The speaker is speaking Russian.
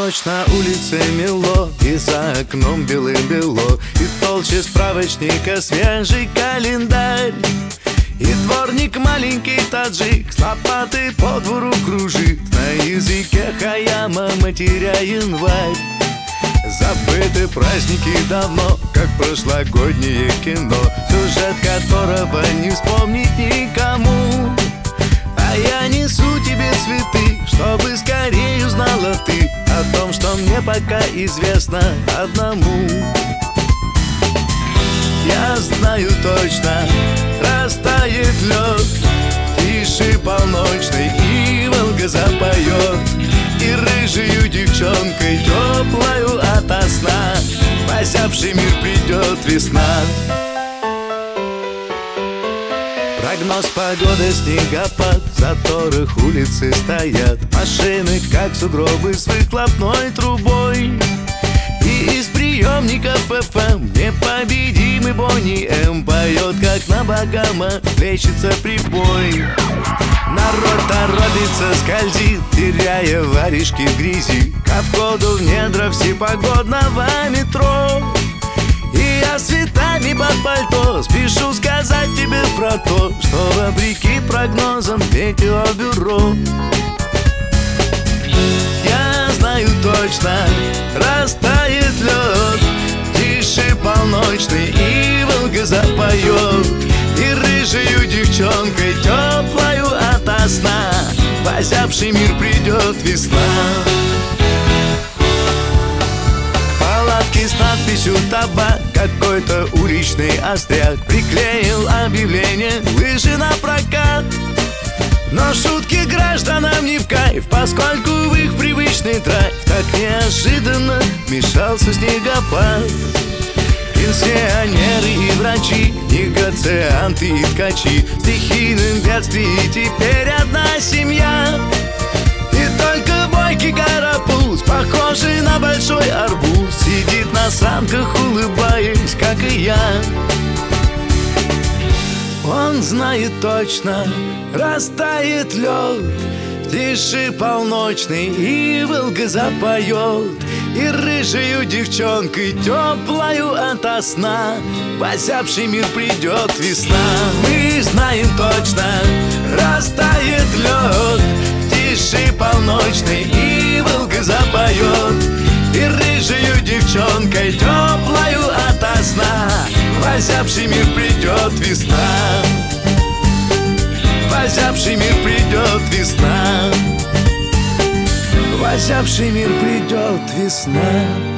ночь на улице мело, и за окном белым-бело, и толще справочника свежий календарь. И дворник маленький таджик с лопатой по двору кружит, на языке хаяма матеря январь. Забыты праздники давно, как прошлогоднее кино, сюжет которого не вспомнить никому. А я несу тебе цветы, чтобы скорее узнала ты о том, что мне пока известно одному. Я знаю точно, растает лед в тиши полночной, и Волга запоет, и рыжею девчонкой теплою ото сна в озябший мир придет весна. Прогноз погоды, снегопад, в заторах улицы стоят машины, как сугробы с выхлопной трубой. И из приемников ФМ непобедимый Бонни М поет, как на Багама плещется прибой. Народ торопится, скользит, теряя воришки в грязи, ко входу в недра всепогодного метро. И я с цветами под пальто спешу сказать тебе про то, что вопреки прогнозам метеобюро. Я знаю точно, растает лед в тиши полночной, и Волга запоет, и рыжею девчонкой теплою ото сна в озябший мир придет весна. С надписью «Табак» какой-то уличный остряк приклеил объявление «Лыжи на прокат». Но шутки гражданам не в кайф, поскольку в их привычный драйв так неожиданно вмешался снегопад. Пенсионеры и врачи, негацианты и ткачи, в стихийном бедствии теперь одна семья. И только бойкий карапуз, похожий на большой арбуз, сидит на санках, улыбаясь, как и я. Он знает точно, растает лед в тиши полночной, и Волга запоет, и рыжею девчонкой теплою ото сна в озябший мир придет весна. Мы знаем точно, растает лед в тиши полночной, и Волга запоет, и рыжею девчонкой теплою ото сна в озябший мир придет весна. В озябший мир придет весна. В озябший мир придет весна.